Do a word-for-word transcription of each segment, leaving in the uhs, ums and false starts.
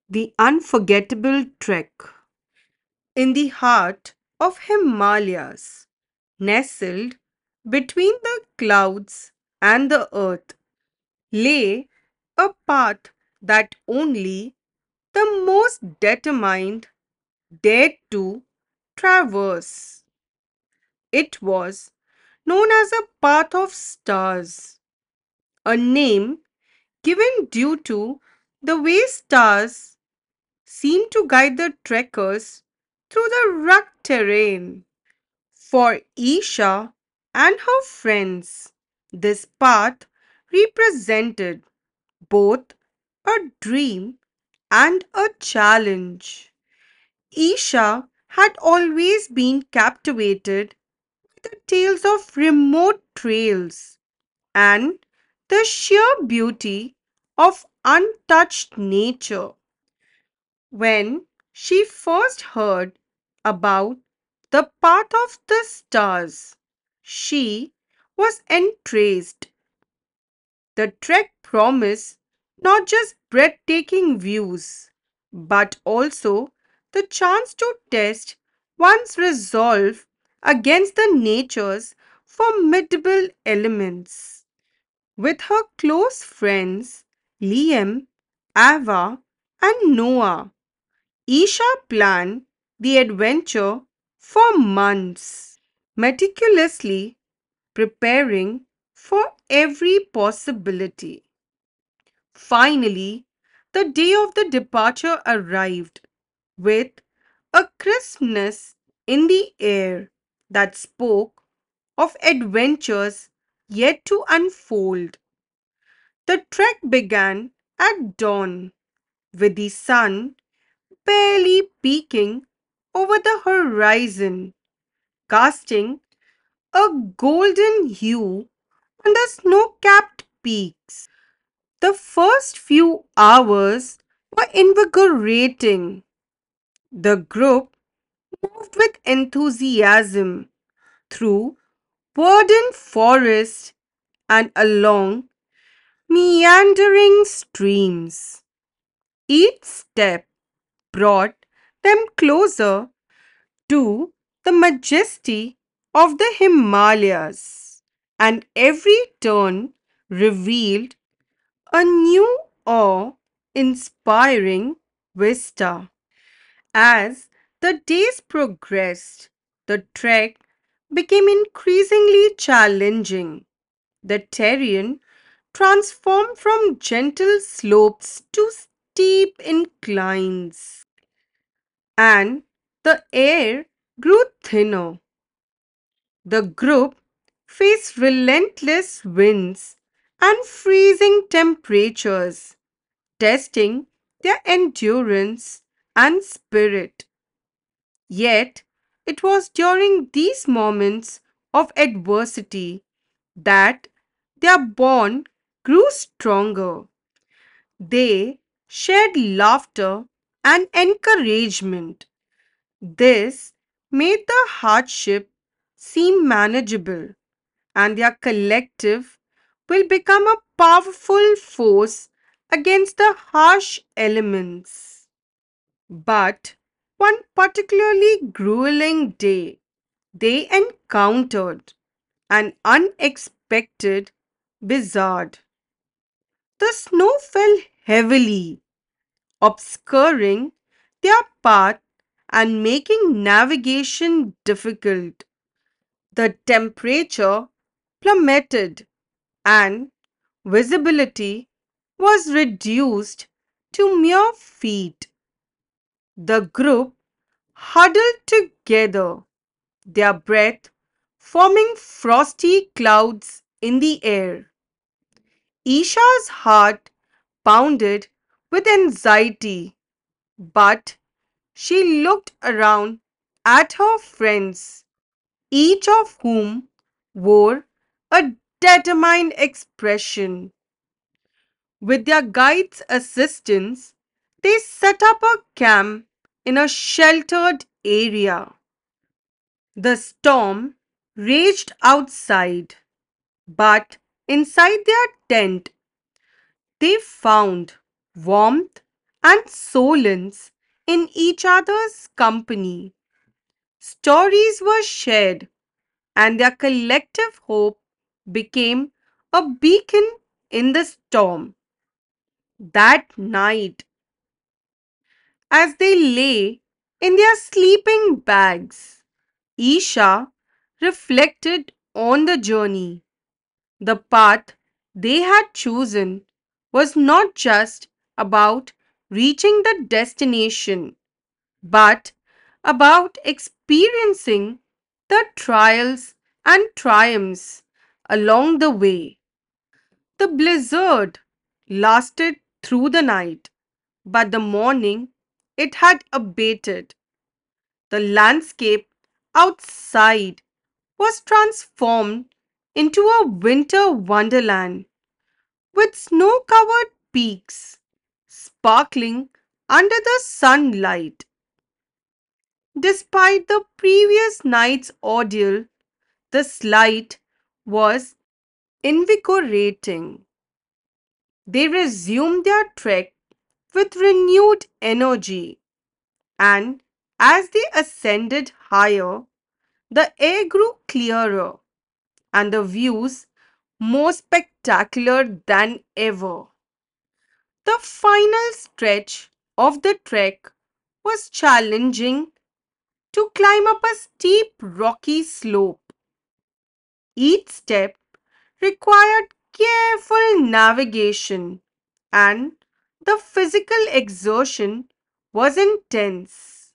The unforgettable trek in the heart of Himalayas, nestled between the clouds and the earth, lay a path that only the most determined dared to traverse. It was known as a path of stars, a name given due to the way stars seemed to guide the trekkers through the rugged terrain. For Isha and her friends, this path represented both a dream and a challenge. Isha had always been captivated by the tales of remote trails and the sheer beauty of untouched nature. When she first heard about the path of the stars, she was entranced. The trek promised not just breathtaking views, but also the chance to test one's resolve against the nature's formidable elements. With her close friends Liam, Ava, and Noah, Isha planned the adventure for months, meticulously preparing for every possibility. Finally, the day of the departure arrived with a crispness in the air that spoke of adventures yet to unfold. The trek began at dawn with the sun barely peeking over the horizon, casting a golden hue on the snow capped peaks. The first few hours were invigorating. The group moved with enthusiasm through verdant forests and along meandering streams. Each step brought them closer to the majesty of the Himalayas, and every turn revealed a new awe inspiring vista. As the days progressed, the trek became increasingly challenging. The terrain transformed from gentle slopes to steep inclines, and the air grew thinner. The group faced relentless winds and freezing temperatures, testing their endurance and spirit. Yet, it was during these moments of adversity that their bond grew stronger. They shared laughter and encouragement. This made the hardship seem manageable, and their collective will become a powerful force against the harsh elements. But one particularly grueling day, they encountered an unexpected blizzard. The snow fell heavily, obscuring their path and making navigation difficult. The temperature plummeted and visibility was reduced to mere feet. The group huddled together, their breath forming frosty clouds in the air. Isha's heart pounded with anxiety, but she looked around at her friends, each of whom wore a determined expression. With their guide's assistance, they set up a camp in a sheltered area. The storm raged outside, but inside their tent they found warmth and solace in each other's company. Stories were shared, and their collective hope became a beacon in the storm. That night, as they lay in their sleeping bags, Isha reflected on the journey. The path they had chosen was not just about reaching the destination, but about experiencing the trials and triumphs along the way. The blizzard lasted through the night, but the morning it had abated. The landscape outside was transformed into a winter wonderland with snow covered peaks sparkling under the sunlight. Despite the previous night's ordeal, the slide was invigorating. They resumed their trek with renewed energy, and as they ascended higher, the air grew clearer and the views more spectacular than ever. The final stretch of the trek was challenging to climb up a steep rocky slope. Each step required careful navigation, and the physical exertion was intense.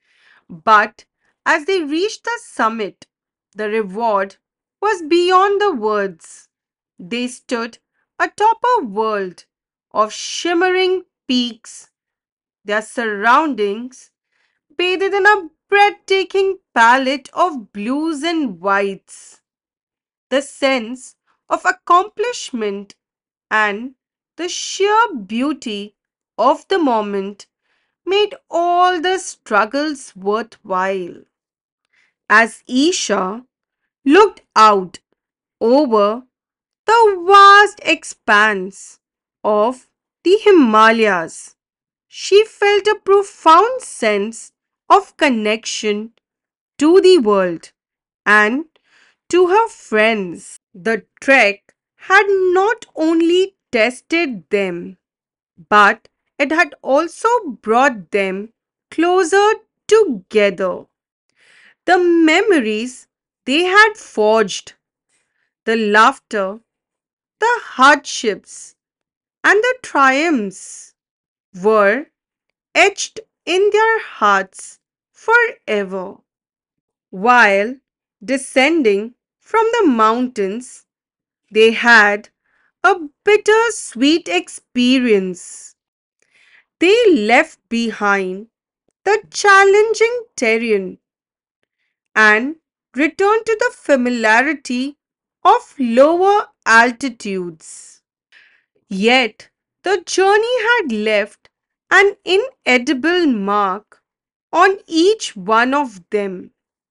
But as they reached the summit, the reward was beyond the words. They stood atop a world of shimmering peaks, their surroundings bathed in a breathtaking palette of blues and whites. The sense of accomplishment and the sheer beauty of the moment made all the struggles worthwhile. As Isha looked out over the vast expanse of the Himalayas, she felt a profound sense of connection to the world and to her friends. The trek had not only tested them, but it had also brought them closer together. The memories they had forged, the laughter, the hardships, and the triumphs were etched in their hearts forever. While descending from the mountains, they had a bitter-sweet experience. They left behind the challenging terrain and returned to the familiarity of lower altitudes. Yet the journey had left an inedible mark on each one of them.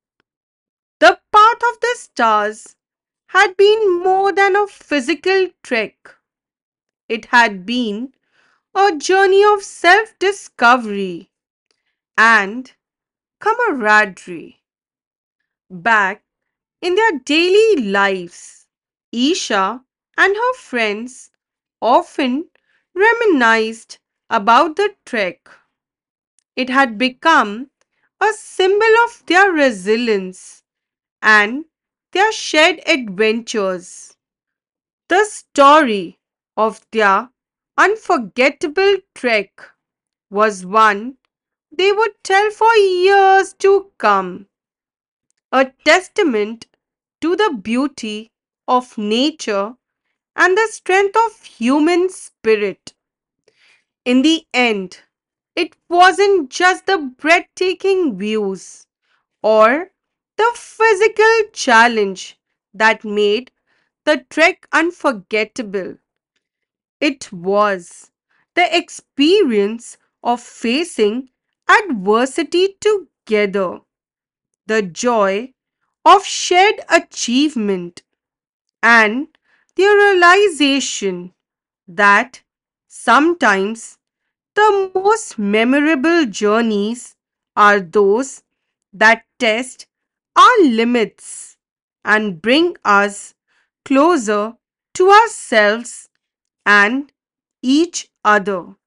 The path of the stars had been more than a physical trek. It had been a journey of self discovery and camaraderie. Back in their daily lives, Isha and her friends often reminisced about the trek. It had become a symbol of their resilience and their shared adventures. The story of their unforgettable trek was one they would tell for years to come, a testament to the beauty of nature and the strength of human spirit. In the end, it wasn't just the breathtaking views or the physical challenge that made the trek unforgettable. It was the experience of facing adversity together, the joy of shared achievement, and the realization that sometimes The most memorable journeys are those that test our limits and bring us closer to ourselves and each other.